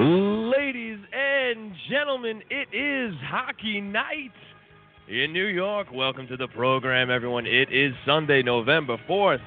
Ladies and gentlemen, it is hockey night in New York. Welcome to the program, everyone. It is Sunday, November 4th,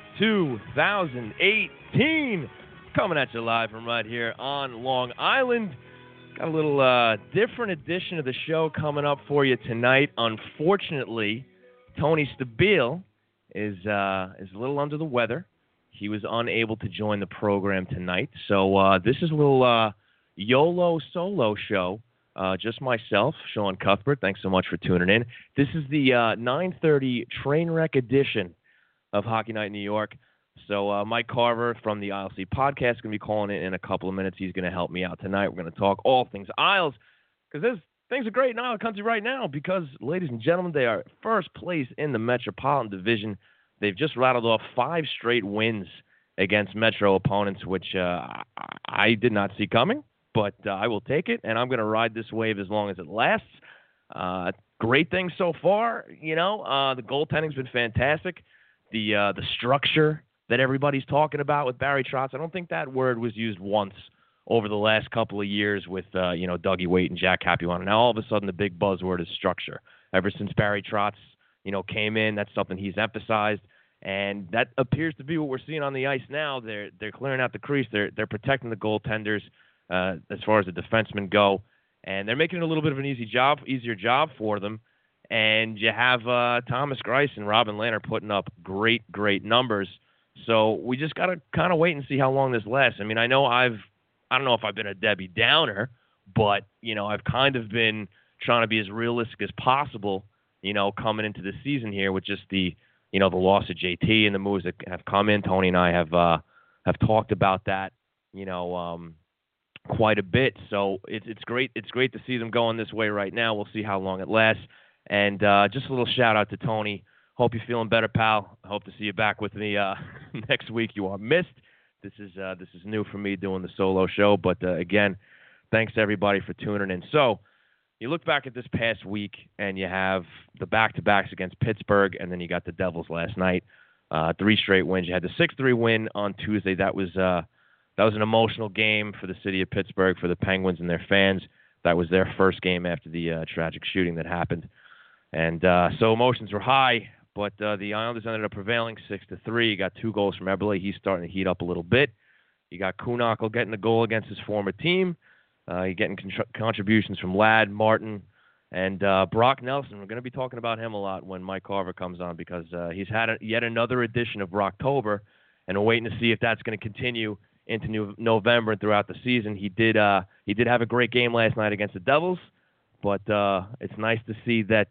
2018. Coming at you live from right here on Long Island. Got a little different edition of the show coming up for you tonight. Unfortunately, Tony Stabile is a little under the weather. He was unable to join the program tonight. So this is a little YOLO solo show. Just myself, Sean Cuthbert. Thanks so much for tuning in. This is the 9:30 Trainwreck edition of Hockey Night in New York. So Mike Carver from the ILC podcast is going to be calling in a couple of minutes. He's going to help me out tonight. We're going to talk all things Isles because things are great in Isle country right now because, ladies and gentlemen, they are first place in the Metropolitan Division. They've just rattled off 5 straight wins against Metro opponents, which I did not see coming. But I will take it, and I'm going to ride this wave as long as it lasts. Great things so far, you know. The goaltending's been fantastic. The structure that everybody's talking about with Barry Trotz, I don't think that word was used once over the last couple of years with, Dougie Waite and Jack Capuano. Now, all of a sudden, the big buzzword is structure. Ever since Barry Trotz, came in, that's something he's emphasized. And that appears to be what we're seeing on the ice now. They're clearing out the crease. They're protecting the goaltenders. As far as the defensemen go, and they're making it a little bit of an easier job for them. And you have Thomas Greiss and Robin Lehner putting up great numbers. So we just got to kind of wait and see how long this lasts. I mean, I don't know if I've been a Debbie Downer, but I've kind of been trying to be as realistic as possible. Coming into the season here with just the loss of JT and the moves that have come in. Tony and I have talked about that. Quite a bit, so it's great. It's great to see them going this way right now. We'll see how long it lasts. And just a little shout out to Tony. Hope you're feeling better, pal. I hope to see you back with me next week. You are missed. This is new for me doing the solo show, but again, thanks to everybody for tuning in. So you look back at this past week, and you have the back-to-backs against Pittsburgh, and then you got the Devils last night. 3 straight wins. You had the 6-3 win on Tuesday. That was an emotional game for the city of Pittsburgh, for the Penguins and their fans. That was their first game after the tragic shooting that happened. And so emotions were high, but the Islanders ended up prevailing 6-3. You got 2 goals from Eberle. He's starting to heat up a little bit. You got Kuhnhackl getting the goal against his former team. You're getting contributions from Ladd, Martin, and Brock Nelson. We're going to be talking about him a lot when Mike Carver comes on because he's had yet another edition of Brocktober, and we're waiting to see if that's going to continue into November and throughout the season. He did have a great game last night against the Devils, but it's nice to see that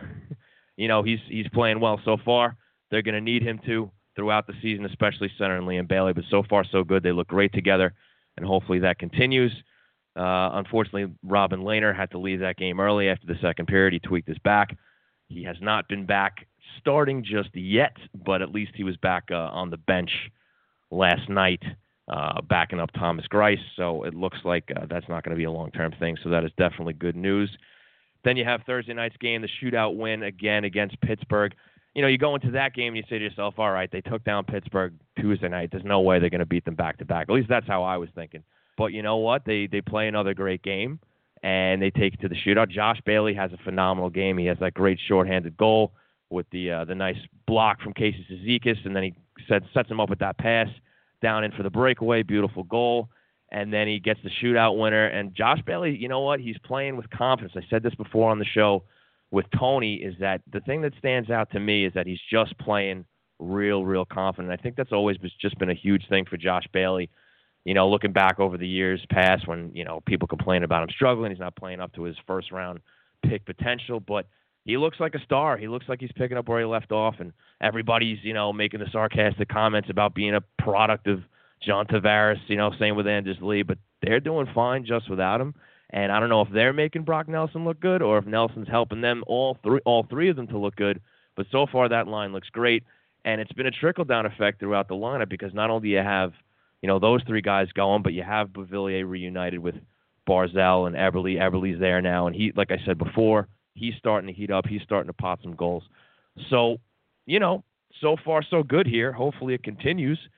he's playing well so far. They're going to need him to throughout the season, especially center and Liam Bailey. But so far so good. They look great together, and hopefully that continues. Unfortunately, Robin Lehner had to leave that game early after the second period. He tweaked his back. He has not been back starting just yet, but at least he was back on the bench last night. Backing up Thomas Greiss, so it looks like that's not going to be a long-term thing, so that is definitely good news. Then you have Thursday night's game, the shootout win again against Pittsburgh. You go into that game and you say to yourself, all right, they took down Pittsburgh Tuesday night. There's no way they're going to beat them back-to-back. At least that's how I was thinking. But you know what? They play another great game, and they take it to the shootout. Josh Bailey has a phenomenal game. He has that great shorthanded goal with the nice block from Casey Cizikas, and then he sets him up with that pass down in for the breakaway, beautiful goal, and then he gets the shootout winner. And Josh Bailey, you know what? He's playing with confidence. I said this before on the show with Tony, is that the thing that stands out to me is that he's just playing real confident. I think that's always just been a huge thing for Josh Bailey. Looking back over the years past when, people complain about him struggling, he's not playing up to his first-round pick potential, but he looks like a star. He looks like he's picking up where he left off, and everybody's, making the sarcastic comments about being a product of John Tavares, same with Anders Lee, but they're doing fine just without him. And I don't know if they're making Brock Nelson look good or if Nelson's helping them, all three of them to look good. But so far that line looks great, and it's been a trickle-down effect throughout the lineup because not only do you have, those 3 guys going, but you have Beauvillier reunited with Barzal and Eberle. Eberle's there now, and he, like I said before, he's starting to heat up. He's starting to pot some goals. So, so far so good here. Hopefully it continues.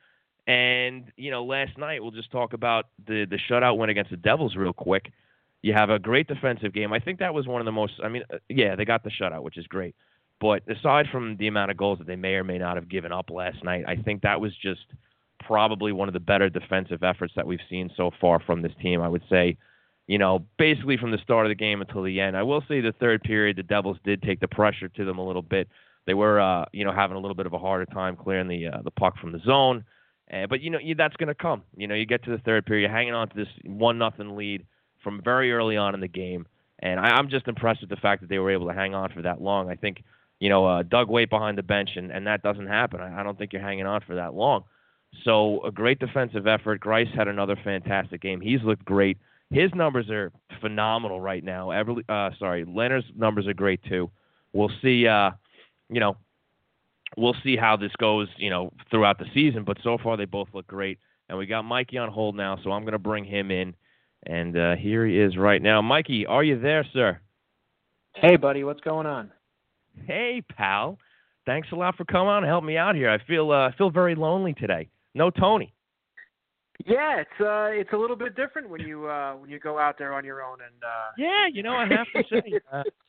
And, last night, we'll just talk about the shutout win against the Devils real quick. You have a great defensive game. I think that was one of the most, they got the shutout, which is great. But aside from the amount of goals that they may or may not have given up last night, I think that was just probably one of the better defensive efforts that we've seen so far from this team. I would say, basically from the start of the game until the end. I will say the third period, the Devils did take the pressure to them a little bit. They were, having a little bit of a harder time clearing the puck from the zone. But, that's going to come. You get to the third period, you're hanging on to this 1-0 lead from very early on in the game. And I'm just impressed with the fact that they were able to hang on for that long. I think, Doug Weight behind the bench, and that doesn't happen. I don't think you're hanging on for that long. So a great defensive effort. Grice had another fantastic game. He's looked great. His numbers are phenomenal right now. Leonard's numbers are great too. We'll see, we'll see how this goes, throughout the season. But so far, they both look great. And we got Mikey on hold now, so I'm going to bring him in. And here he is right now. Mikey, are you there, sir? Hey, buddy. What's going on? Hey, pal. Thanks a lot for coming on and helping me out here. I feel very lonely today. No Tony. Yeah, it's a little bit different when you go out there on your own and. Yeah, I have to say,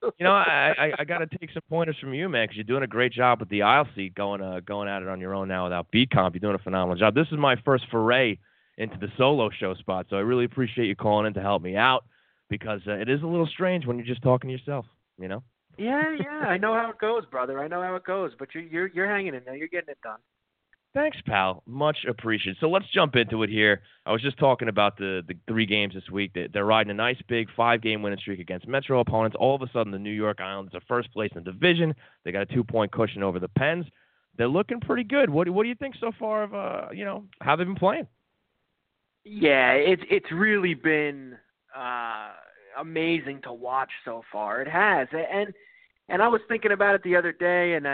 I got to take some pointers from you, man, because you're doing a great job with the aisle seat going at it on your own now without B-Comp. You're doing a phenomenal job. This is my first foray into the solo show spot, so I really appreciate you calling in to help me out because it is a little strange when you're just talking to yourself, Yeah, I know how it goes, brother. I know how it goes, but you're hanging in there. You're getting it done. Thanks, pal. Much appreciated. So let's jump into it here. I was just talking about the 3 games this week. They're riding a nice big 5-game winning streak against Metro opponents. All of a sudden, the New York Islanders are first place in the division. They got a 2-point cushion over the Pens. They're looking pretty good. What do you think so far of how they've been playing? Yeah, it's really been amazing to watch so far. It has, and I was thinking about it the other day, and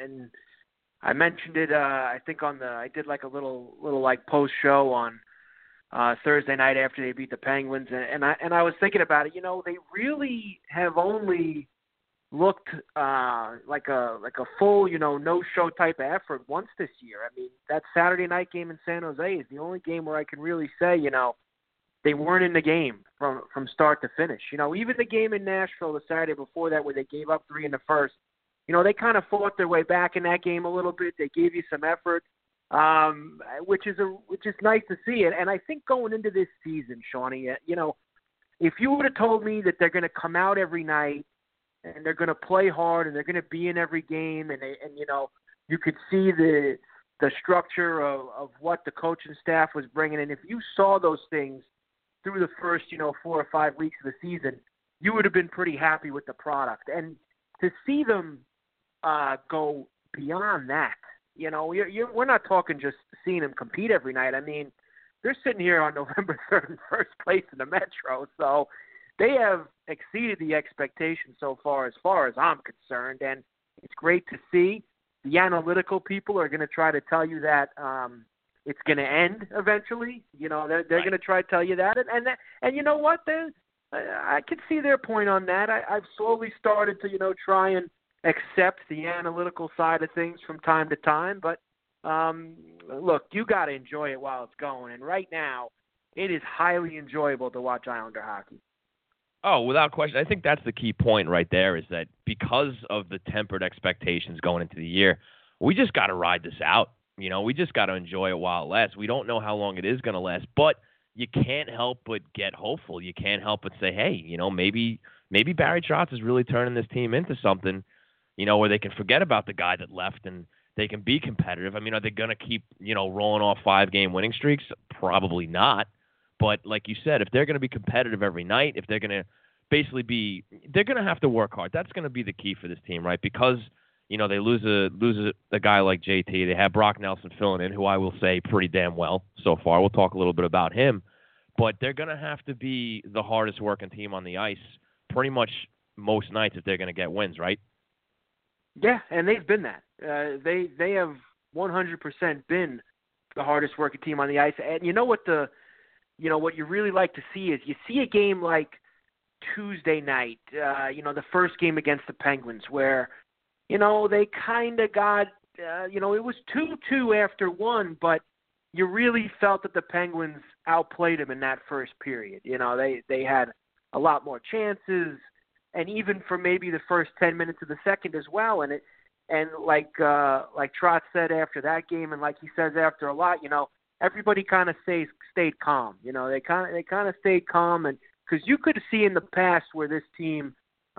I mentioned it. I think I did like a little like post show on Thursday night after they beat the Penguins, and I was thinking about it. They really have only looked like a full no show type of effort once this year. I mean, that Saturday night game in San Jose is the only game where I can really say they weren't in the game from start to finish. Even the game in Nashville the Saturday before that where they gave up 3 in the first. They kind of fought their way back in that game a little bit. They gave you some effort, which is nice to see. And I think going into this season, Shawnee, if you would have told me that they're going to come out every night and they're going to play hard and they're going to be in every game, and you could see the structure of what the coaching staff was bringing in. If you saw those things through the first 4 or 5 weeks of the season, you would have been pretty happy with the product. And to see them go beyond that. We're not talking just seeing them compete every night. I mean, they're sitting here on November 3rd in first place in the Metro, so they have exceeded the expectations so far as I'm concerned, and it's great to see. The analytical people are going to try to tell you that it's going to end eventually. They're going to try to tell you that, and you know what? I can see their point on that. I've slowly started to try and accept the analytical side of things from time to time, but look, you got to enjoy it while it's going, and right now it is highly enjoyable to watch Islander hockey. Oh, without question. I think that's the key point right there is that because of the tempered expectations going into the year, we just got to ride this out. We just got to enjoy it while it lasts. We don't know how long it is going to last, but you can't help but get hopeful. You can't help but say, hey, maybe Barry Trotz is really turning this team into something, where they can forget about the guy that left and they can be competitive. I mean, are they going to keep, rolling off 5-game winning streaks? Probably not. But like you said, if they're going to be competitive every night, if they're going to basically they're going to have to work hard. That's going to be the key for this team, right? Because, they lose a guy like JT. They have Brock Nelson filling in, who I will say pretty damn well so far. We'll talk a little bit about him. But they're going to have to be the hardest working team on the ice pretty much most nights if they're going to get wins, right? Yeah, and they've been that. They have 100% been the hardest working team on the ice. And what what you really like to see is you see a game like Tuesday night, the first game against the Penguins where, they kind of got, it was 2-2 after one, but you really felt that the Penguins outplayed them in that first period. They had a lot more chances, and even for maybe the first 10 minutes of the second as well. And like Trotz said after that game, and like he says after a lot, everybody kind of stayed calm. They kind of stayed calm, and because you could see in the past where this team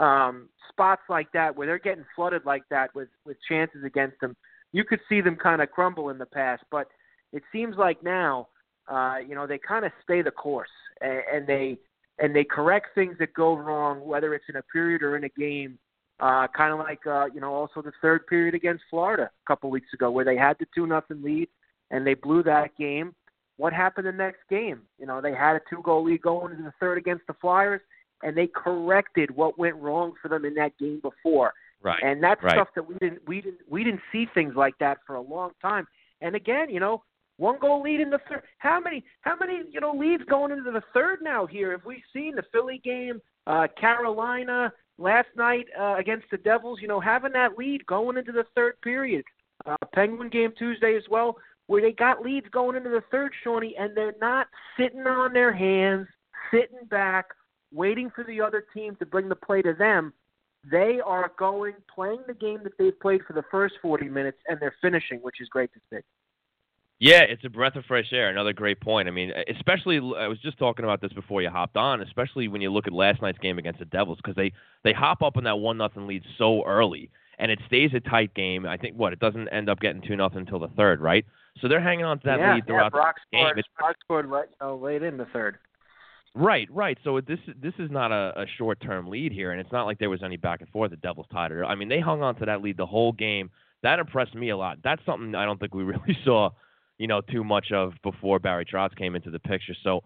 spots like that, where they're getting flooded like that with chances against them, you could see them kind of crumble in the past. But it seems like now, they kind of stay the course, and they correct things that go wrong, whether it's in a period or in a game. Kind of like also the third period against Florida a couple weeks ago, where they had the 2-0 lead and they blew that game. What happened the next game? They had a 2-goal lead going into the third against the Flyers, and they corrected what went wrong for them in that game before. Right. And that's right. stuff that we didn't see things like that for a long time. And again, 1-goal lead in the third. How many leads going into the third now here have we seen? The Philly game, Carolina last night against the Devils, having that lead going into the third period. Penguin game Tuesday as well, where they got leads going into the third, Shawnee, and they're not sitting on their hands, sitting back, waiting for the other team to bring the play to them. They are playing the game that they've played for the first 40 minutes, and they're finishing, which is great to see. Yeah, it's a breath of fresh air. Another great point. I mean, especially, I was just talking about this before you hopped on, especially when you look at last night's game against the Devils, because they hop up on that 1-0 lead so early, and it stays a tight game. I think, it doesn't end up getting 2-0 until the third, right? So they're hanging on to that lead throughout the game. Brock scored late in the third. Right. So this is not a short-term lead here, and it's not like there was any back and forth. The Devils tied it. I mean, they hung on to that lead the whole game. That impressed me a lot. That's something I don't think we really saw too much of before Barry Trotz came into the picture. So,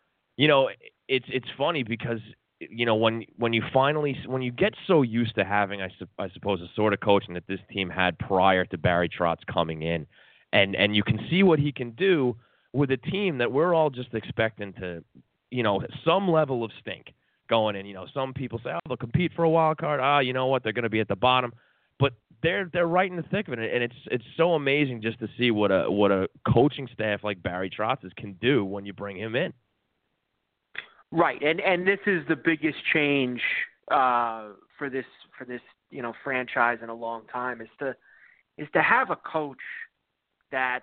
it's funny because, when you get so used to having, I suppose, a sort of coaching that this team had prior to Barry Trotz coming in, and you can see what he can do with a team that we're all just expecting to, some level of stink going in. Some people say, they'll compete for a wild card. You know what? They're going to be at the bottom. But they're right in the thick of it, and it's so amazing just to see what a coaching staff like Barry Trotz's can do when you bring him in. Right, and this is the biggest change for this franchise in a long time is to have a coach that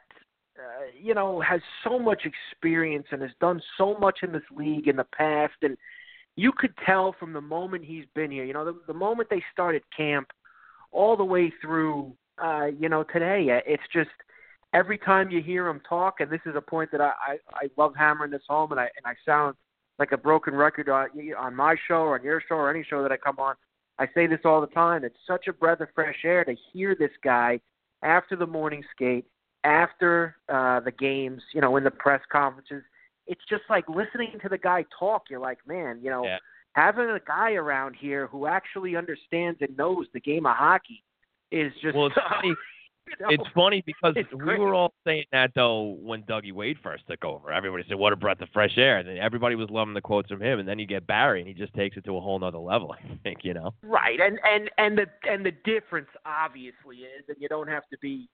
has so much experience and has done so much in this league in the past, and you could tell from the moment he's been here. The moment they started camp, all the way through, today. It's just every time you hear him talk, and this is a point that I love hammering this home, and I sound like a broken record on my show or on your show or any show that I come on. I say this all the time. It's such a breath of fresh air to hear this guy after the morning skate, after the games, in the press conferences. It's just like listening to the guy talk. You're like, man, Yeah. Having a guy around here who actually understands and knows the game of hockey is just Well, it's funny. It's funny because we great. were all saying that, though, when Dougie Wade first took over. Everybody said, what a breath of fresh air. And then everybody was loving the quotes from him. And then you get Barry, and he just takes it to a whole nother level, I think, Right. And the difference, obviously, is, and you don't have to be,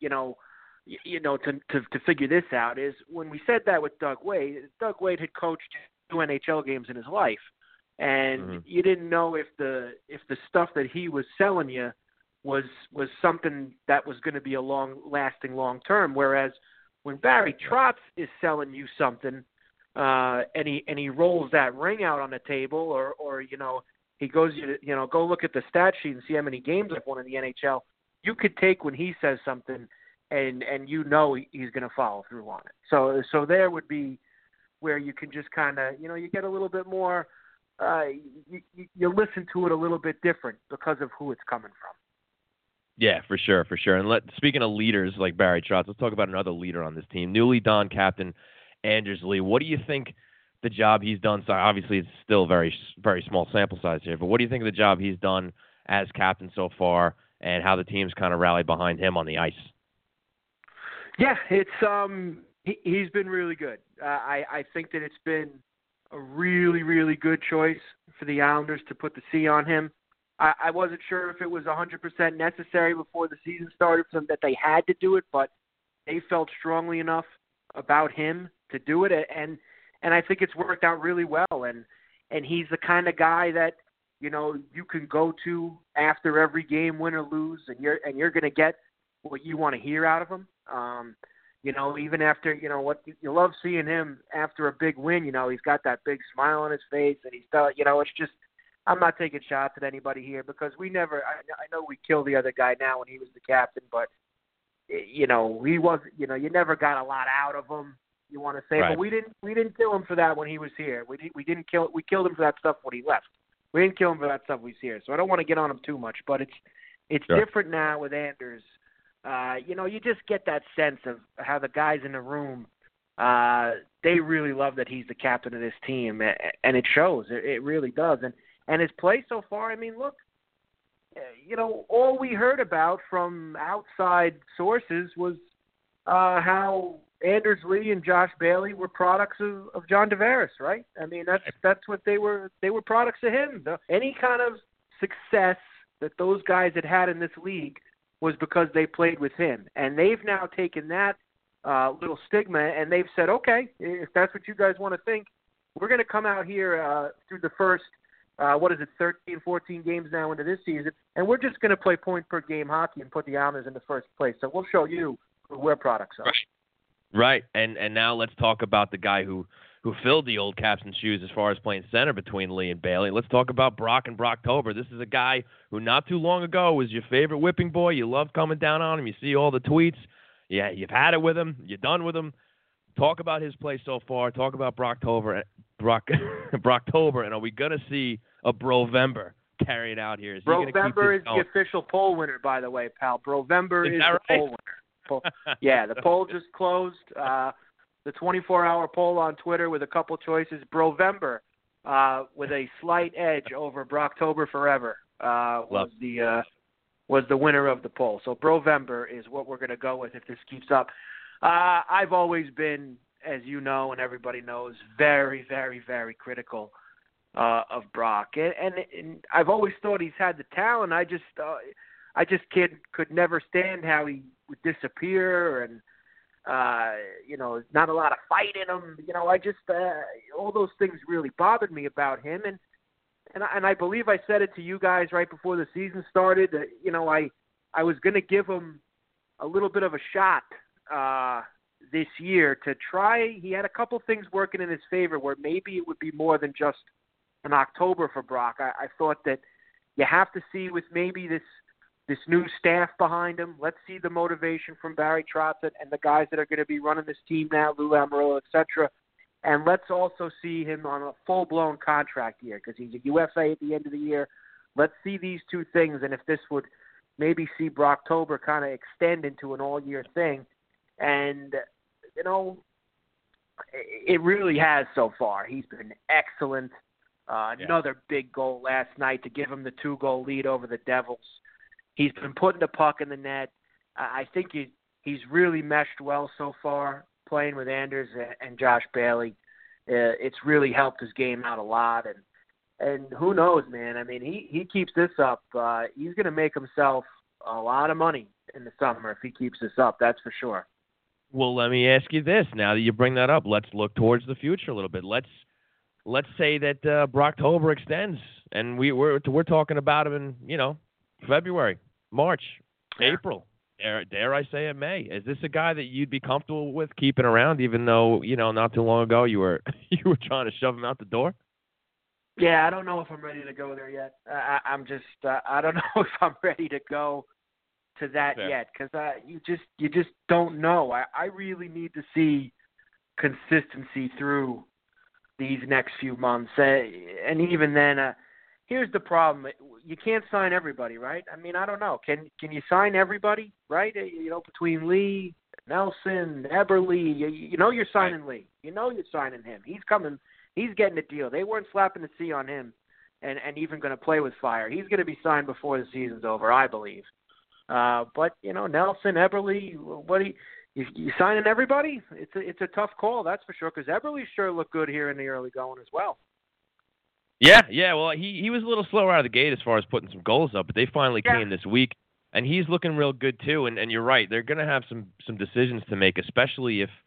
to figure this out, is when we said that with Doug Wade had coached 2 NHL games in his life. And you didn't know if the stuff that he was selling you was something that was going to be a long-lasting long-term. Whereas when Barry Trotz is selling you something, and he rolls that ring out on the table, or he goes, go look at the stat sheet and see how many games I've won in the NHL. You could take when he says something, and he's going to follow through on it. So there would be where you can just kind of you get a little bit more. You listen to it a little bit different because of who it's coming from. Yeah, for sure. And speaking of leaders like Barry Trotz, let's talk about another leader on this team, newly donned captain Anders Lee. What do you think the job he's done? So obviously, it's still very, very small sample size here, but what do you think of the job he's done as captain so far, and how the team's kind of rallied behind him on the ice? Yeah, it's he's been really good. I think that it's been a really, really good choice for the Islanders to put the C on him. I wasn't sure if it was 100% necessary before the season started for them that they had to do it, but they felt strongly enough about him to do it, and I think it's worked out really well. And he's the kind of guy that, you know, you can go to after every game, win or lose, and you're going to get what you want to hear out of him. You know, even after, you know, what you love seeing him after a big win. You know, he's got that big smile on his face, and you know, it's just. I'm not taking shots at anybody here because we never. I know we killed the other guy now when he was the captain, but you know, he was. You know, you never got a lot out of him. You want to say, right. But we didn't kill him for that when he was here. We didn't kill. We killed him for that stuff when he left. We didn't kill him for that stuff when he's here. So I don't want to get on him too much, but it's Sure. different now with Anders. You know, you just get that sense of how the guys in the room. They really love that he's the captain of this team, and it shows. It really does. And his play so far, I mean, look, you know, all we heard about from outside sources was how Anders Lee and Josh Bailey were products of John Tavares, right? I mean, that's what they were. They were products of him. Any kind of success that those guys had in this league was because they played with him. And they've now taken that little stigma and they've said, okay, if that's what you guys want to think, we're going to come out here through the first 13, 14 games now into this season, and we're just going to play point-per-game hockey and put the Islanders in the first place. So we'll show you who we're products of. Right. And now let's talk about the guy who filled the old captain's shoes as far as playing center between Lee and Bailey. Let's talk about Brock and Brocktober. This is a guy who not too long ago was your favorite whipping boy. You loved coming down on him. You see all the tweets. Yeah, you've had it with him. You're done with him. Talk about his play so far. Talk about Brocktober, and are we going to see a Brovember carried out here? Brovember is the official poll winner, by the way, pal. Brovember is the poll winner. Yeah, the poll just closed. The 24-hour poll on Twitter with a couple choices. Brovember with a slight edge over Brocktober Forever was the winner of the poll. So Brovember is what we're going to go with if this keeps up. I've always been, as you know and everybody knows, very, very, very critical of Brock, and I've always thought he's had the talent. I just could never stand how he would disappear, and you know, not a lot of fight in him. You know, I just all those things really bothered me about him, and I believe I said it to you guys right before the season started. You know, I was going to give him a little bit of a shot this year to try. He had a couple things working in his favor where maybe it would be more than just an October for Brock. I thought that you have to see with maybe this new staff behind him. Let's see the motivation from Barry Trotz and the guys that are going to be running this team now, Lou Lamoriello, etc. And let's also see him on a full-blown contract year because he's a UFA at the end of the year. Let's see these two things, and if this would maybe see Brocktober kind of extend into an all-year thing. And, you know, it really has so far. He's been excellent. Another big goal last night to give him the 2-goal lead over the Devils. He's been putting the puck in the net. I think he's really meshed well so far playing with Anders and Josh Bailey. It's really helped his game out a lot. And who knows, man? I mean, he keeps this up. He's going to make himself a lot of money in the summer if he keeps this up. That's for sure. Well, let me ask you this. Now that you bring that up, let's look towards the future a little bit. Let's say that Brocktober extends, and we're talking about him in, you know, February, March, April. Dare I say it, May? Is this a guy that you'd be comfortable with keeping around, even though, you know, not too long ago you were trying to shove him out the door? Yeah, I don't know if I'm ready to go there yet. I'm just I don't know if I'm ready to go to that yet because you just don't know. I really need to see consistency through these next few months, and even then, here's the problem: you can't sign everybody, right? I mean, I don't know. Can you sign everybody, right? You know, between Lee, Nelson, Eberle, you know you're signing Lee. You know you're signing him. He's coming. He's getting a deal. They weren't slapping the C on him, and even going to play with fire. He's going to be signed before the season's over, I believe. But you know, Nelson, Eberle, you signing everybody? It's a tough call, that's for sure. Because Eberle sure looked good here in the early going as well. Yeah. Well, he was a little slower out of the gate as far as putting some goals up, but they finally came this week, and he's looking real good too. And you're right, they're going to have some decisions to make, especially if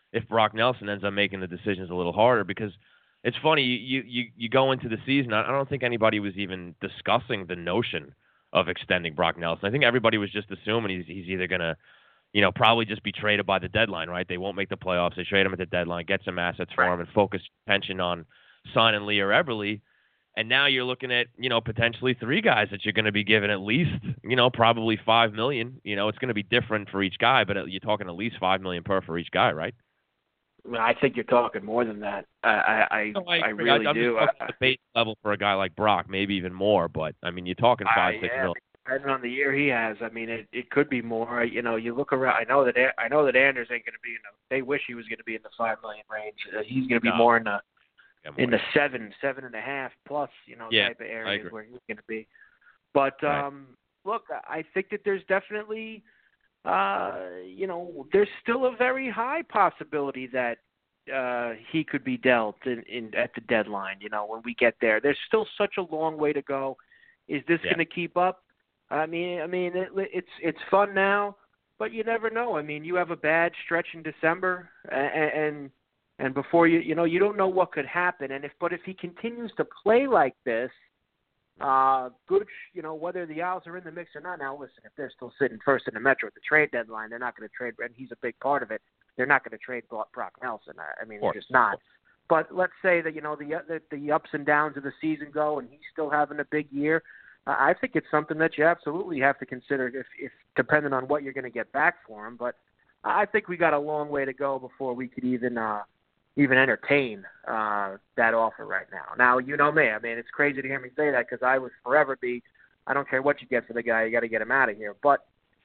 if Brock Nelson ends up making the decisions a little harder. Because it's funny, you go into the season, I don't think anybody was even discussing the notion of extending Brock Nelson. I think everybody was just assuming he's either going to, probably just be traded by the deadline, right? They won't make the playoffs. They trade him at the deadline, get some assets for him, and focus attention on signing Lee or Eberle. And now you're looking at, potentially 3 guys that you're going to be given at least, probably $5 million. It's going to be different for each guy, but you're talking at least $5 million per for each guy, right? I think you're talking more than that. I really I'm do. Just the base level for a guy like Brock, maybe even more. But I mean, you're talking 5-6 million. Depending on the year he has, I mean, it could be more. You look around. I know that Anders ain't going to be in the. They wish he was going to be in the $5 million range. He's going to be more in the 7.5 plus, type of areas where he's going to be. But look, I think that there's definitely, there's still a very high possibility that he could be dealt in at the deadline. When we get there, there's still such a long way to go. Is this going to keep up? I mean, it's fun now, but you never know. I mean, you have a bad stretch in December, and before you don't know what could happen. And if he continues to play like this, good, whether the Owls are in the mix or not. Now, listen, if they're still sitting first in the Metro at the trade deadline, they're not going to trade, and he's a big part of it. They're not going to trade Brock Nelson. I mean, they're just not. But let's say that the ups and downs of the season go, and he's still having a big year. I think it's something that you absolutely have to consider if depending on what you're going to get back for him. But I think we got a long way to go before we could even entertain that offer right now. Now, you know me. I mean, it's crazy to hear me say that because I would forever be, I don't care what you get for the guy, you got to get him out of here. But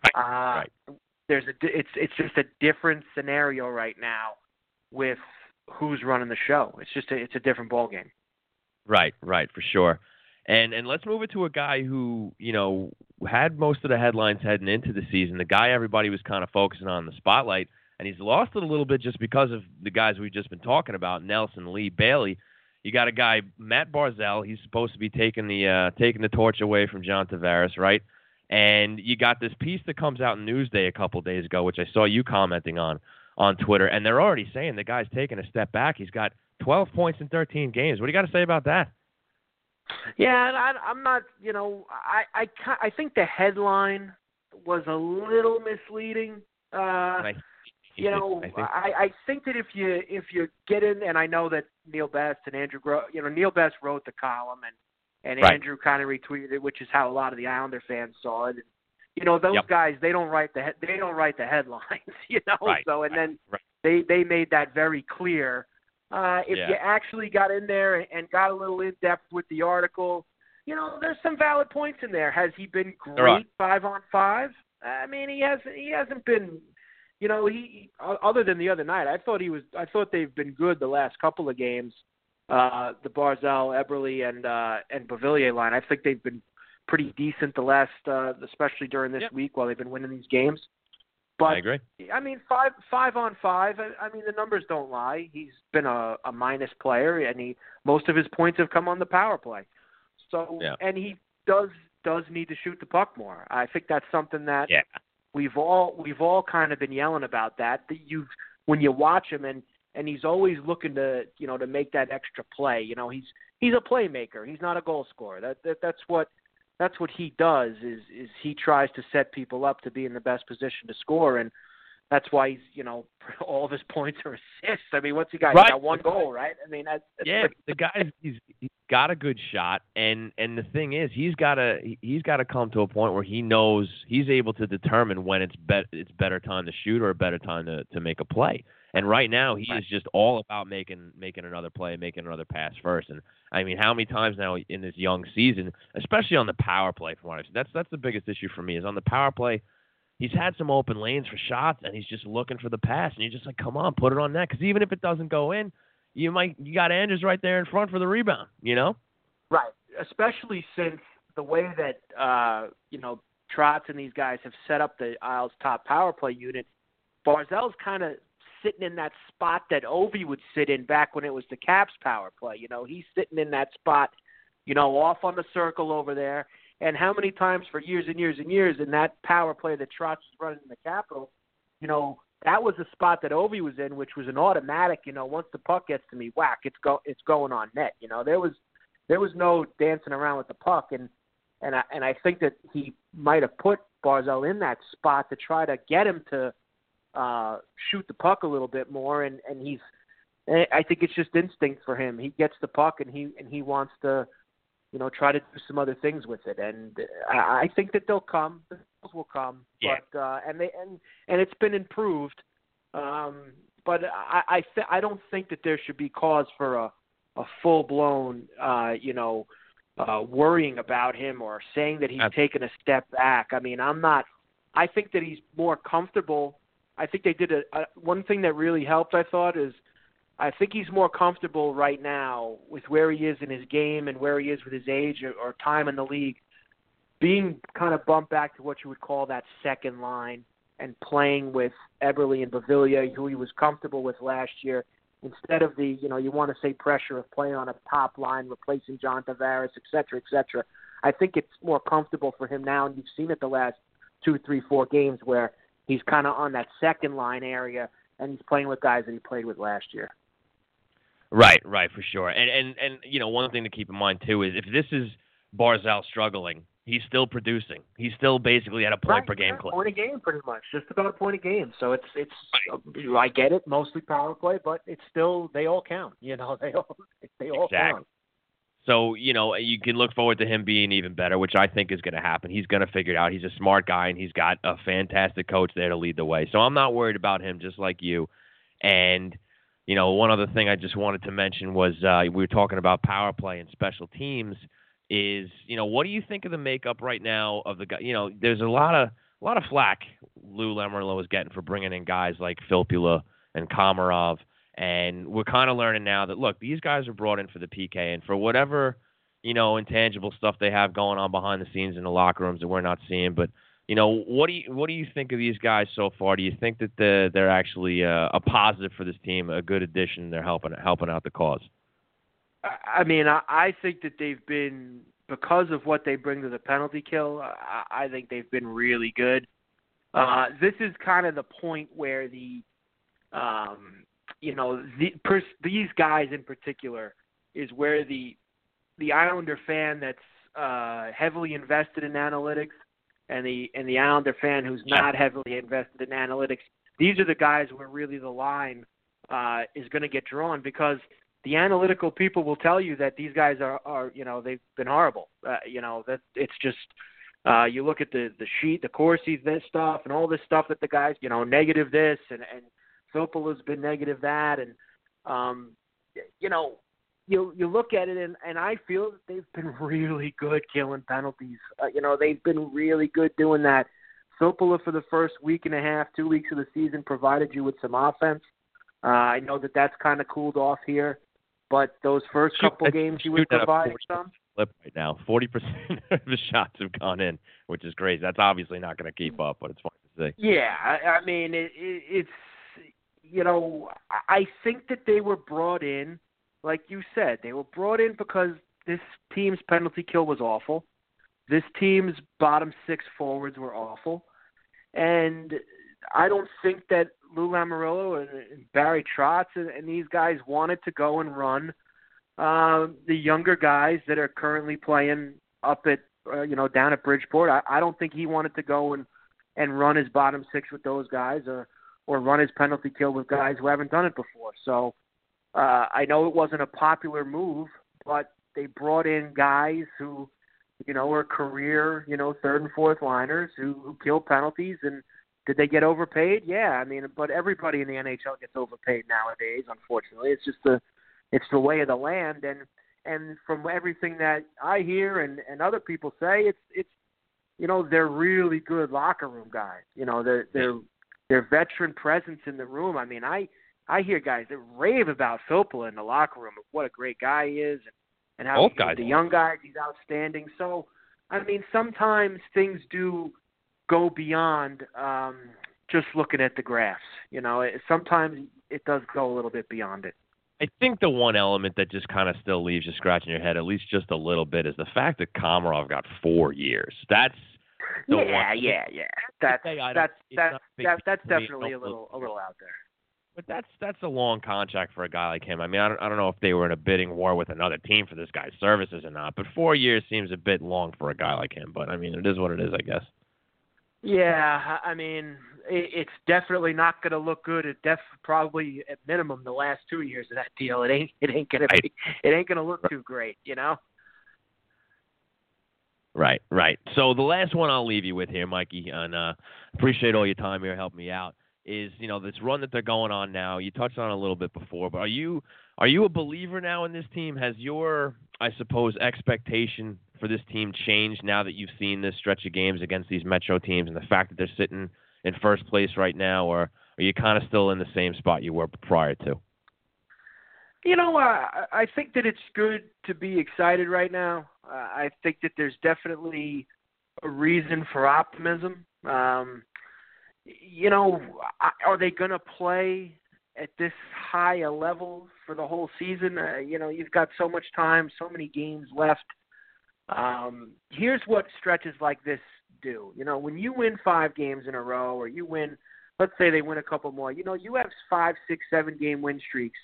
it's just a different scenario right now with who's running the show. It's a different ballgame. Right, for sure. And let's move it to a guy who, had most of the headlines heading into the season, the guy everybody was kind of focusing on in the spotlight, and he's lost it a little bit just because of the guys we've just been talking about, Nelson, Lee, Bailey. You got a guy, Matt Barzal. He's supposed to be taking the torch away from John Tavares, right? And you got this piece that comes out in Newsday a couple days ago, which I saw you commenting on Twitter, and they're already saying the guy's taking a step back. He's got 12 points in 13 games. What do you got to say about that? Yeah, I'm not. I think the headline was a little misleading. I think that if you get in, and I know that Neil Best and Andrew, Neil Best wrote the column, and Andrew kind of retweeted it, which is how a lot of the Islander fans saw it. And, those guys, they don't write the headlines, then they made that very clear. If you actually got in there and got a little in depth with the article, there's some valid points in there. Has he been great 5-on-5? I mean, he hasn't been. He other than the other night, I thought they've been good the last couple of games. The Barzal, Eberle, and Beauvillier line. I think they've been pretty decent the last, especially during this week while they've been winning these games. But, I agree. I mean, 5-on-5. I mean, the numbers don't lie. He's been a minus player, and most of his points have come on the power play. So, and he does need to shoot the puck more. I think that's something that we've all kind of been yelling about. That when you watch him and he's always looking to to make that extra play. He's a playmaker. He's not a goal scorer. That's what he does is he tries to set people up to be in the best position to score, and that's why he's all of his points are assists. I mean, what's he got? He got one goal, right? I mean, that's the guy he's got a good shot, and the thing is he's got to come to a point where he knows he's able to determine when it's better time to shoot or a better time to make a play. And right now, he is just all about making another play, making another pass first. And I mean, how many times now in this young season, especially on the power play, from what I've seen, that's the biggest issue for me is on the power play. He's had some open lanes for shots, and he's just looking for the pass. And you're just like, come on, put it on net. Because even if it doesn't go in, you got Andrews right there in front for the rebound. Right. Especially since the way that Trotz and these guys have set up the Isles' top power play unit. Barzal's kind of sitting in that spot that Ovi would sit in back when it was the Caps power play. He's sitting in that spot, off on the circle over there. And how many times for years and years and years in that power play that Trotz was running in the Capitals, that was the spot that Ovi was in, which was an automatic. Once the puck gets to me, whack, it's going on net. There was no dancing around with the puck, and I think that he might have put Barzal in that spot to try to get him to shoot the puck a little bit more, and I think it's just instinct for him. He gets the puck and he wants to, try to do some other things with it. And I think that they'll come. The goals will come. Yeah. But and it's been improved. But I don't think that there should be cause for a full blown worrying about him or saying that he's taken a step back. I mean, I think that he's more comfortable. I think they did one thing that really helped, I thought, is I think he's more comfortable right now with where he is in his game and where he is with his age or time in the league, being kind of bumped back to what you would call that second line and playing with Eberle and Bavilla, who he was comfortable with last year, instead of the, you want to say pressure of playing on a top line, replacing John Tavares, et cetera, et cetera. I think it's more comfortable for him now, and you've seen it the last 2, 3, 4 games where he's kind of on that second line area, and he's playing with guys that he played with last year. Right, for sure. And one thing to keep in mind too is if this is Barzal struggling, he's still producing. He's still basically at a point per game clip. Point a game, pretty much, just about a point a game. So it's I get it, mostly power play, but it's still they all count. They all count. So you can look forward to him being even better, which I think is going to happen. He's going to figure it out. He's a smart guy, and he's got a fantastic coach there to lead the way. So I'm not worried about him, just like you. And one other thing I just wanted to mention was we were talking about power play and special teams. Is what do you think of the makeup right now of the guy? There's a lot of flack Lou Lamoriello is getting for bringing in guys like Filppula and Komarov, and we're kind of learning now that look, these guys are brought in for the PK and for whatever intangible stuff they have going on behind the scenes in the locker rooms that we're not seeing, but. What do you think of these guys so far? Do you think that they're actually a positive for this team, a good addition? They're helping out the cause. I mean, I think that they've been, because of what they bring to the penalty kill, I think they've been really good. This is kind of the point where these guys in particular is where the Islander fan that's heavily invested in analytics and the Islander fan who's not heavily invested in analytics, these are the guys where really the line is going to get drawn, because the analytical people will tell you that these guys are they've been horrible. That it's just you look at the sheet, the Corsi, this stuff, and all this stuff that the guys, negative this, and Filppula's been negative that, and you look at it, and I feel that they've been really good killing penalties. They've been really good doing that. Filppula for the first week and a half, 2 weeks of the season provided you with some offense. I know that that's kind of cooled off here, but those first couple games he was providing some. Right now, 40% of the shots have gone in, which is crazy. That's obviously not going to keep up, but it's fun to see. Yeah, I mean, it's I think that they were brought in. Like you said, they were brought in because this team's penalty kill was awful. This team's bottom 6 forwards were awful. And I don't think that Lou Lamoriello and Barry Trotz and these guys wanted to go and run the younger guys that are currently playing up at, down at Bridgeport. I don't think he wanted to go and run his bottom 6 with those guys or run his penalty kill with guys who haven't done it before. So, I know it wasn't a popular move, but they brought in guys who, are career, 3rd and 4th liners who kill penalties. And did they get overpaid? Yeah, I mean, but everybody in the NHL gets overpaid nowadays. Unfortunately, it's just it's the way of the land. And from everything that I hear and other people say, it's they're really good locker room guys. Their veteran presence in the room. I mean, I hear guys that rave about Filppula in the locker room, what a great guy he is, and how the young guys, he's outstanding. So, I mean, sometimes things do go beyond just looking at the graphs. Sometimes it does go a little bit beyond it. I think the one element that just kind of still leaves you scratching your head, at least just a little bit, is the fact that Komarov got 4 years. That's So Yeah. That's say I don't- that's it's that's not a big that, deal that's to me. definitely a little out there. But that's a long contract for a guy like him. I mean, I don't know if they were in a bidding war with another team for this guy's services or not, but 4 years seems a bit long for a guy like him. But I mean, it is what it is, I guess. Yeah, I mean, it's definitely not going to look good. Probably at minimum the last 2 years of that deal. It ain't going to be. It ain't going to look too great, you know. Right. So the last one I'll leave you with here, Mikey, and appreciate all your time here helping me out, is this run that they're going on now. You touched on it a little bit before, but are you a believer now in this team? Has your, I suppose, expectation for this team changed now that you've seen this stretch of games against these Metro teams and the fact that they're sitting in first place right now, or are you kind of still in the same spot you were prior to? You know, I think that it's good to be excited right now. I think that there's definitely a reason for optimism. You know, are they going to play at this high a level for the whole season? You know, you've got so much time, so many games left. Here's what stretches like this do. You know, when you win 5 games in a row, or you win, let's say they win a couple more, you know, you have 5, 6, 7 game win streaks.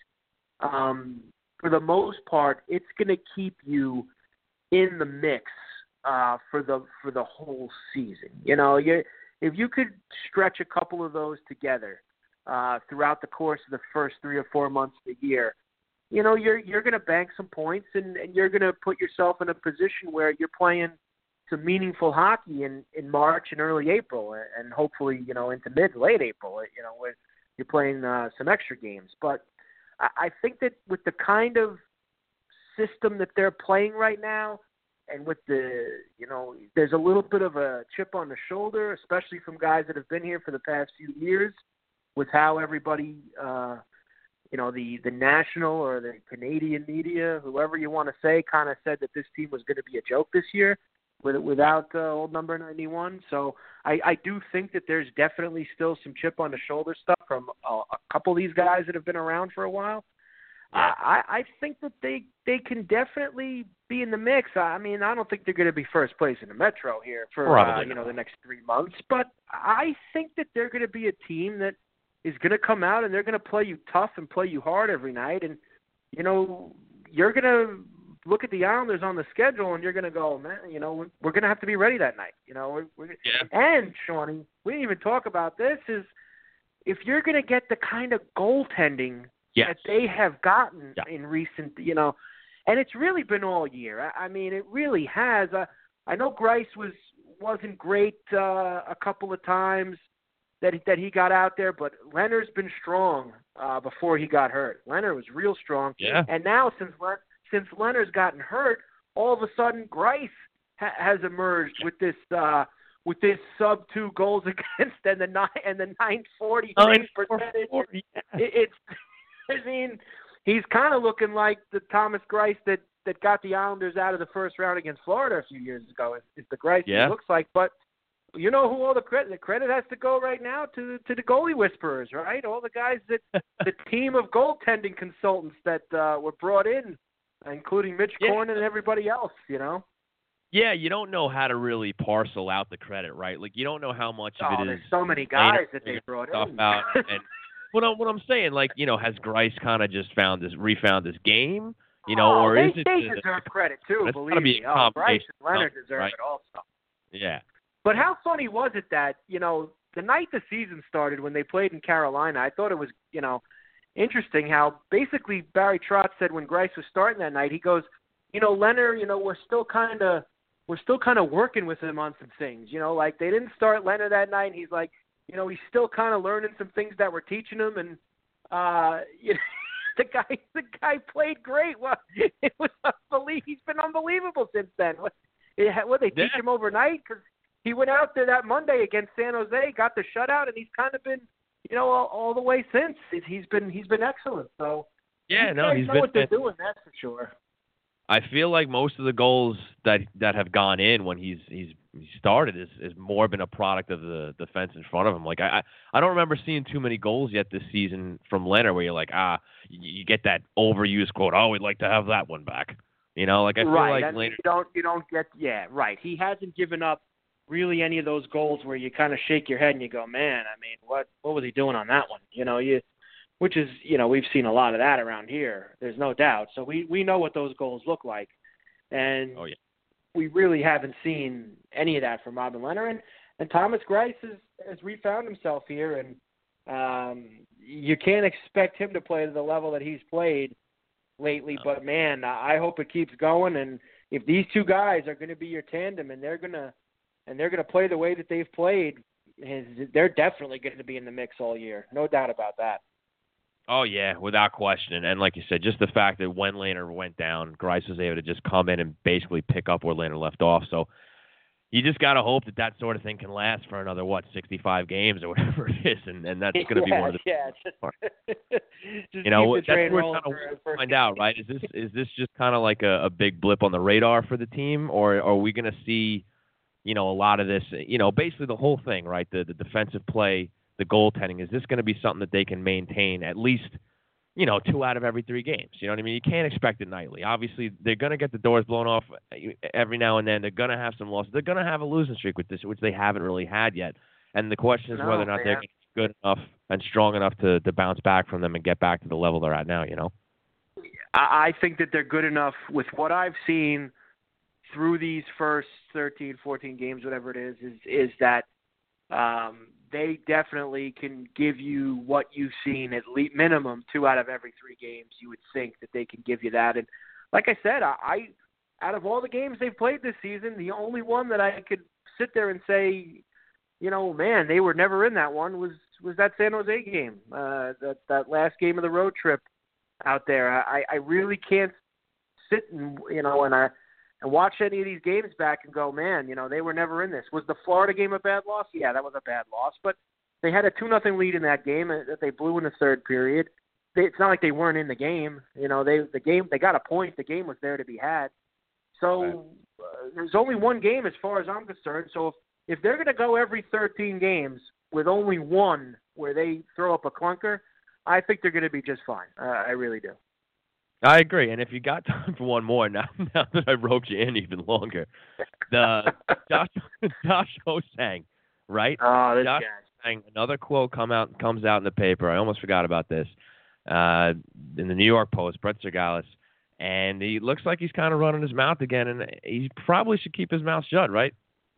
For the most part, it's going to keep you in the mix for the whole season. You know, if you could stretch a couple of those together throughout the course of the first 3 or 4 months of the year, you know, you're going to bank some points, and you're going to put yourself in a position where you're playing some meaningful hockey in March and early April, and hopefully, you know, into late April, you know, where you're playing some extra games. But I think that with the kind of system that they're playing right now, and with the, you know, there's a little bit of a chip on the shoulder, especially from guys that have been here for the past few years, with how everybody, you know, the national or the Canadian media, whoever you want to say, kind of said that this team was going to be a joke this year without old number 91. So I do think that there's definitely still some chip on the shoulder stuff from a couple of these guys that have been around for a while. Yeah. I think that they can definitely be in the mix. I mean, I don't think they're going to be first place in the Metro here for you know, the next 3 months, but I think that they're going to be a team that is going to come out and they're going to play you tough and play you hard every night. And, you know, you're going to look at the Islanders on the schedule and you're going to go, man, you know, we're going to have to be ready that night. You know, And, Shawnee, we didn't even talk about this, is if you're going to get the kind of goaltending that they have gotten in recent, you know, and it's really been all year. I mean, it really has. I know Greiss wasn't great a couple of times that he got out there, but Leonard's been strong before he got hurt. Leonard was real strong. Yeah. And now since Leonard's gotten hurt, all of a sudden Greiss has emerged with this sub 2 goals against and the 940 percentage. It's I mean, he's kind of looking like the Thomas Greiss that got the Islanders out of the first round against Florida a few years ago. Is the Greiss he looks like, but you know who all the credit has to go right now to the goalie whisperers, right? All the guys that the team of goaltending consultants that were brought in, including Mitch Korn and everybody else, you know. Yeah, you don't know how to really parcel out the credit, right? Like, you don't know how much of it is. There's so many guys that they brought in. Out and what I'm saying, like, you know, has Greiss kind of just refound his game, you know, or is it? They deserve credit too. Believe me. Greiss and Leonard deserve it also. Yeah. But how funny was it that, you know, the night the season started when they played in Carolina, I thought it was, you know, interesting how basically Barry Trotz said when Greiss was starting that night, he goes, you know, Leonard, you know, we're still kind of working with him on some things, you know, like they didn't start Leonard that night. And he's like, you know, he's still kind of learning some things that we're teaching him, and you know, the guy played great. Well, it was he's been unbelievable since then. What they teach him overnight? Because he went out there that Monday against San Jose, got the shutout, and he's kind of been, you know, all the way since. He's been excellent. So he's know been what they're doing. That's for sure. I feel like most of the goals that have gone in when he's started is more been a product of the defense in front of him. Like I don't remember seeing too many goals yet this season from Leonard where you're like, you get that overused quote, we'd like to have that one back. You know, like I feel like Leonard, you don't get right. He hasn't given up really any of those goals where you kind of shake your head and you go, man, I mean, what was he doing on that one? Which is, we've seen a lot of that around here. There's no doubt. So we know what those goals look like. And oh, yeah. we really haven't seen any of that from Robin Lehner. And Thomas Greiss has refound himself here. And you can't expect him to play to the level that he's played lately. No. But, man, I hope it keeps going. And if these two guys are going to be your tandem and they're going to play the way that they've played, they're definitely going to be in the mix all year. No doubt about that. Oh, yeah, without question. And like you said, just the fact that when Lehner went down, Greiss was able to just come in and basically pick up where Lehner left off. So you just got to hope that sort of thing can last for another, 65 games or whatever it is. And that's going to be one of the just that's what we're kind of find out, right? Is this just kind of like a big blip on the radar for the team, or are we going to see, a lot of this, basically the whole thing, right? The defensive play, the goaltending, is this going to be something that they can maintain at least, 2 out of every 3 games? You know what I mean? You can't expect it nightly. Obviously, they're going to get the doors blown off every now and then. They're going to have some losses. They're going to have a losing streak with this, which they haven't really had yet. And the question is whether or not they're going to be good enough and strong enough to bounce back from them and get back to the level they're at now, I think that they're good enough with what I've seen through these first 13, 14 games, whatever it is that they definitely can give you what you've seen, at least minimum 2 out of every 3 games. You would think that they can give you that. And like I said, I out of all the games they've played this season, the only one that I could sit there and say, man, they were never in that one was that San Jose game, that last game of the road trip out there. I really can't sit and and watch any of these games back and go, man, they were never in this. Was the Florida game a bad loss? Yeah, that was a bad loss. But they had a 2-0 lead in that game that they blew in the third period. It's not like they weren't in the game. They got a point. The game was there to be had. So there's only one game as far as I'm concerned. So if they're going to go every 13 games with only one where they throw up a clunker, I think they're going to be just fine. I really do. I agree, and if you got time for one more, now that I roped you in even longer, the Josh Ho-Sang, right? Oh, this Josh guy. Ho-Sang, another quote comes out in the paper. I almost forgot about this. In the New York Post, Brett Sergalis, and he looks like he's kind of running his mouth again, and he probably should keep his mouth shut, right?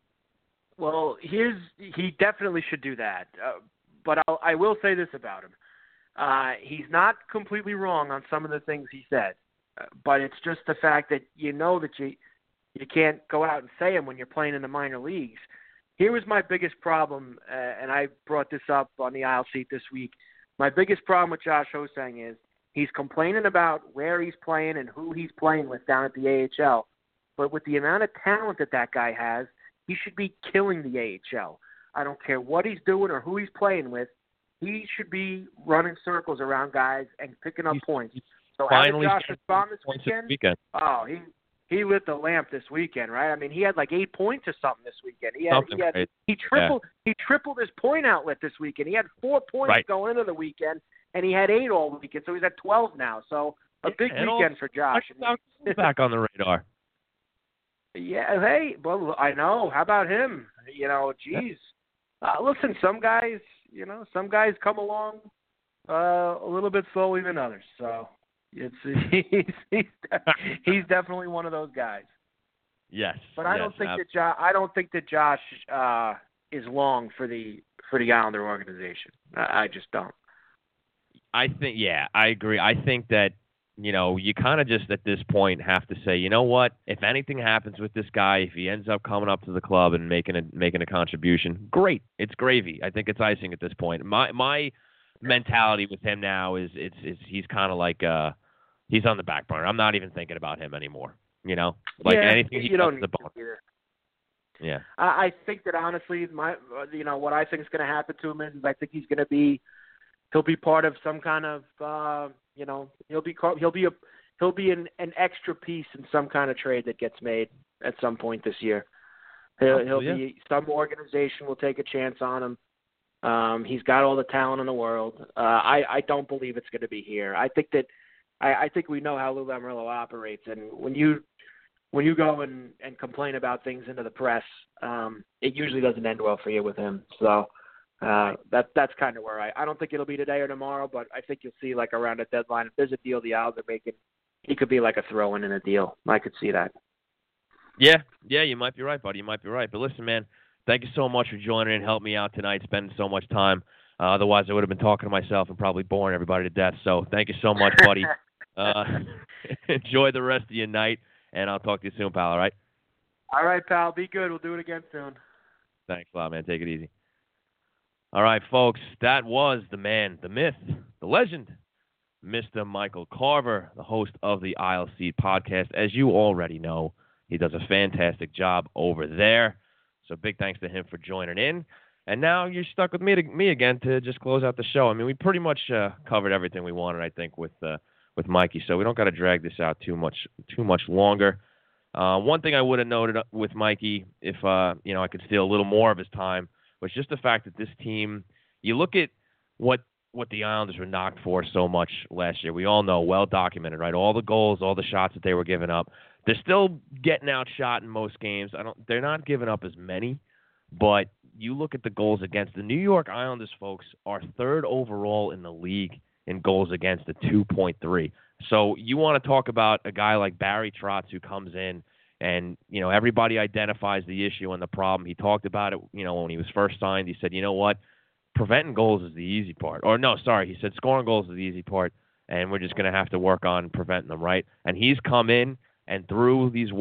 Well, he definitely should do that, but I will say this about him. He's not completely wrong on some of the things he said, but it's just the fact that that you can't go out and say them when you're playing in the minor leagues. Here was my biggest problem, and I brought this up on the aisle seat this week. My biggest problem with Josh Ho-Sang is he's complaining about where he's playing and who he's playing with down at the AHL, but with the amount of talent that guy has, he should be killing the AHL. I don't care what he's doing or who he's playing with. He should be running circles around guys and picking up points. So how did Josh respond this weekend? Oh, he lit the lamp this weekend, right? I mean, he had like 8 points or something this weekend. He tripled his point outlet this weekend. He had 4 points going into the weekend, and he had 8 all weekend. So he's at 12 now. So a big weekend for Josh. Back on the radar. Yeah, hey, well, I know. How about him? Geez. Listen, some guys come along a little bit slowly than others. So he's definitely one of those guys. Yes. But I don't think that Josh is long for the Islander organization. I just don't. I think, I agree. I think that you kind of just at this point have to say, you know what? If anything happens with this guy, if he ends up coming up to the club and making a contribution, great. It's gravy. I think it's icing at this point. My mentality with him now is he's kind of like he's on the back burner. I'm not even thinking about him anymore. Anything he does is a bonus. Yeah. I think that honestly, what I think is going to happen to him is I think he'll be part of some kind of he'll be an extra piece in some kind of trade that gets made at some point this year. He'll be some organization will take a chance on him. He's got all the talent in the world. I don't believe it's going to be here. I think we know how Lou Lamoriello operates, and when you when you go and complain about things into the press, it usually doesn't end well for you with him. So that's kind of where I don't think it'll be today or tomorrow, but I think you'll see like around a deadline, if there's a deal the Isles are making, he could be like a throw-in a deal. I could see that. Yeah, you might be right, buddy. You might be right. But listen, man, thank you so much for joining and helping me out tonight, spending so much time. Otherwise, I would have been talking to myself and probably boring everybody to death. So thank you so much, buddy. Enjoy the rest of your night, and I'll talk to you soon, pal, all right? All right, pal. Be good. We'll do it again soon. Thanks a lot, man. Take it easy. All right, folks, that was the man, the myth, the legend, Mr. Michael Carver, the host of the Isle Seed podcast. As you already know, he does a fantastic job over there. So big thanks to him for joining in. And now you're stuck with me again to just close out the show. I mean, we pretty much covered everything we wanted, I think, with Mikey. So we don't got to drag this out too much longer. One thing I would have noted with Mikey, if I could steal a little more of his time, was just the fact that this team. You look at what the Islanders were knocked for so much last year. We all know, well documented, right? All the goals, all the shots that they were giving up. They're still getting outshot in most games. They're not giving up as many, but you look at the goals against. The New York Islanders, folks, are third overall in the league in goals against at 2.3. So you want to talk about a guy like Barry Trotz who comes in and, everybody identifies the issue and the problem. He talked about it, when he was first signed. He said, you know what, preventing goals is the easy part. Or no, sorry, he said scoring goals is the easy part, and we're just going to have to work on preventing them, right? And he's come in and through these,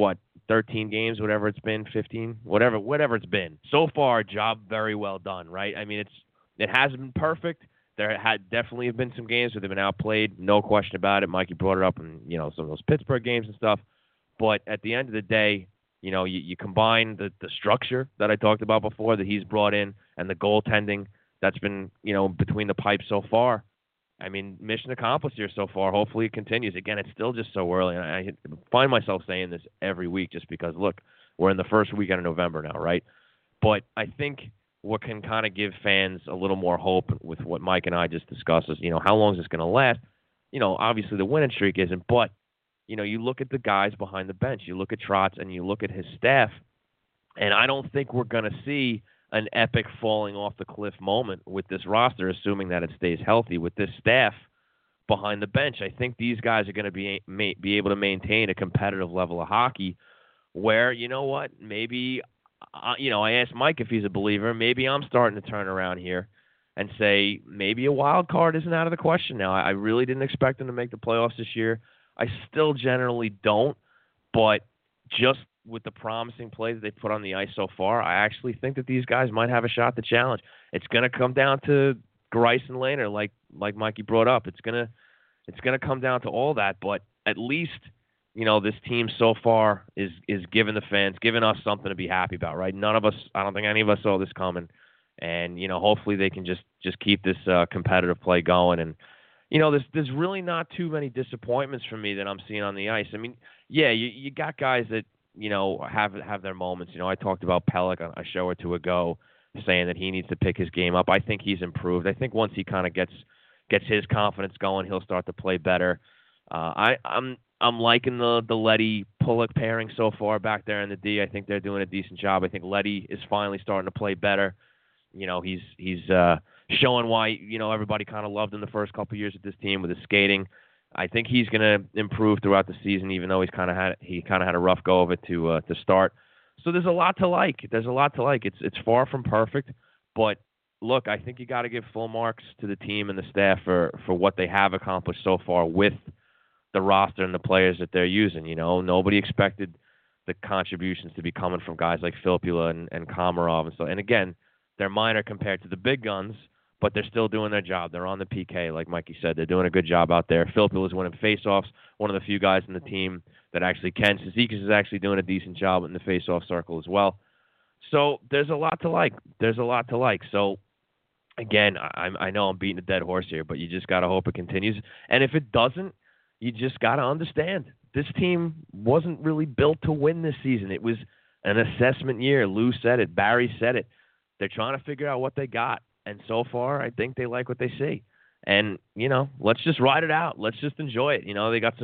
13 games, whatever it's been, 15, whatever it's been. So far, job very well done, right? I mean, it hasn't been perfect. There had definitely have been some games where they've been outplayed, no question about it. Mikey brought it up in, some of those Pittsburgh games and stuff. But at the end of the day, you combine the structure that I talked about before that he's brought in and the goaltending that's been, between the pipes so far. I mean, mission accomplished here so far. Hopefully it continues. Again, it's still just so early. And I find myself saying this every week just because, look, we're in the first weekend of November now, right? But I think what can kind of give fans a little more hope with what Mike and I just discussed is, how long is this going to last? Obviously the winning streak isn't, but, you look at the guys behind the bench. You look at Trotz and you look at his staff, and I don't think we're going to see an epic falling off the cliff moment with this roster, assuming that it stays healthy. With this staff behind the bench, I think these guys are going to be able to maintain a competitive level of hockey where, maybe, I asked Mike if he's a believer. Maybe I'm starting to turn around here and say maybe a wild card isn't out of the question now. I really didn't expect them to make the playoffs this year. I still generally don't, but just with the promising play that they put on the ice so far, I actually think that these guys might have a shot to challenge. It's going to come down to Greiss and Lehner, like Mikey brought up. It's going to come down to all that, but at least this team so far is giving the fans, giving us something to be happy about, right? None of us, I don't think any of us saw this coming, and hopefully they can just keep this competitive play going. And there's really not too many disappointments for me that I'm seeing on the ice. I mean, yeah, you got guys that have their moments. I talked about Pelech a show or two ago, saying that he needs to pick his game up. I think he's improved. I think once he kind of gets his confidence going, he'll start to play better. I'm liking the Leddy Pulock pairing so far back there in the D. I think they're doing a decent job. I think Leddy is finally starting to play better. He's showing why everybody kind of loved him the first couple of years with this team with his skating. I think he's going to improve throughout the season, even though he kind of had a rough go of it to start. So there's a lot to like. It's far from perfect, but look, I think you got to give full marks to the team and the staff for what they have accomplished so far with the roster and the players that they're using. Nobody expected the contributions to be coming from guys like Filppula and Komarov and so. And again, they're minor compared to the big guns, but they're still doing their job. They're on the PK, like Mikey said. They're doing a good job out there. Filppula is winning faceoffs, one of the few guys in the team that actually can. Cizikas is actually doing a decent job in the faceoff circle as well. So there's a lot to like. So, again, I know I'm beating a dead horse here, but you just got to hope it continues. And if it doesn't, you just got to understand this team wasn't really built to win this season. It was an assessment year. Lou said it. Barry said it. They're trying to figure out what they got. And so far, I think they like what they see. And, let's just ride it out. Let's just enjoy it. They got some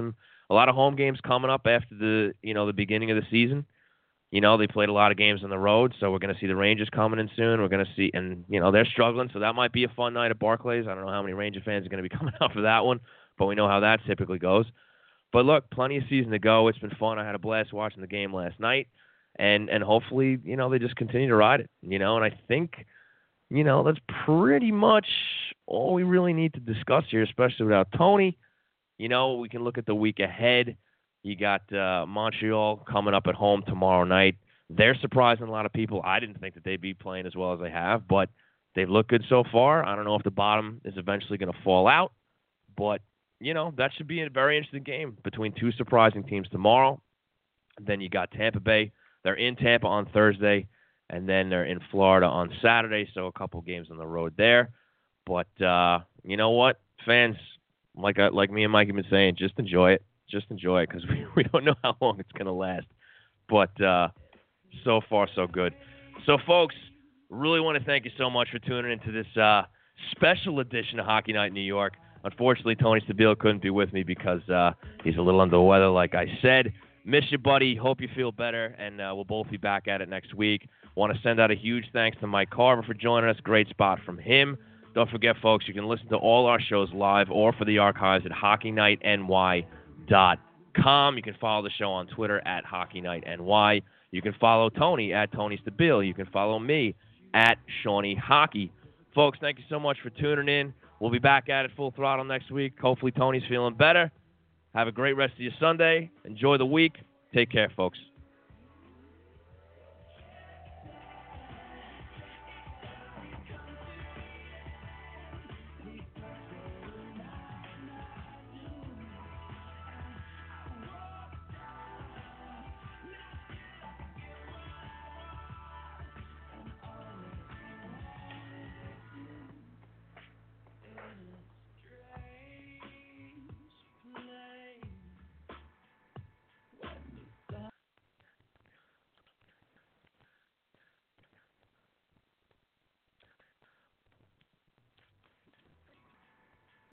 a lot of home games coming up after the beginning of the season. They played a lot of games on the road, so we're going to see the Rangers coming in soon. We're going to see, and they're struggling, so that might be a fun night at Barclays. I don't know how many Ranger fans are going to be coming out for that one, but we know how that typically goes. But look, plenty of season to go. It's been fun. I had a blast watching the game last night, and hopefully, they just continue to ride it. And I think, that's pretty much all we really need to discuss here, especially without Tony. We can look at the week ahead. You got Montreal coming up at home tomorrow night. They're surprising a lot of people. I didn't think that they'd be playing as well as they have, but they've looked good so far. I don't know if the bottom is eventually going to fall out, but, that should be a very interesting game between two surprising teams tomorrow. Then you got Tampa Bay. They're in Tampa on Thursday, and then they're in Florida on Saturday, so a couple games on the road there. But you know what, fans, like me and Mike have been saying, just enjoy it. Just enjoy it because we don't know how long it's going to last. But so far, so good. So, folks, really want to thank you so much for tuning into this special edition of Hockey Night in New York. Unfortunately, Tony Stabile couldn't be with me because he's a little under the weather, like I said. Miss you, buddy. Hope you feel better, and we'll both be back at it next week. Want to send out a huge thanks to Mike Carver for joining us. Great spot from him. Don't forget, folks, you can listen to all our shows live or for the archives at HockeyNightNY.com. You can follow the show on Twitter at HockeyNightNY. You can follow Tony at Tony Stabile. You can follow me at Shawnee Hockey. Folks, thank you so much for tuning in. We'll be back at it full throttle next week. Hopefully Tony's feeling better. Have a great rest of your Sunday. Enjoy the week. Take care, folks.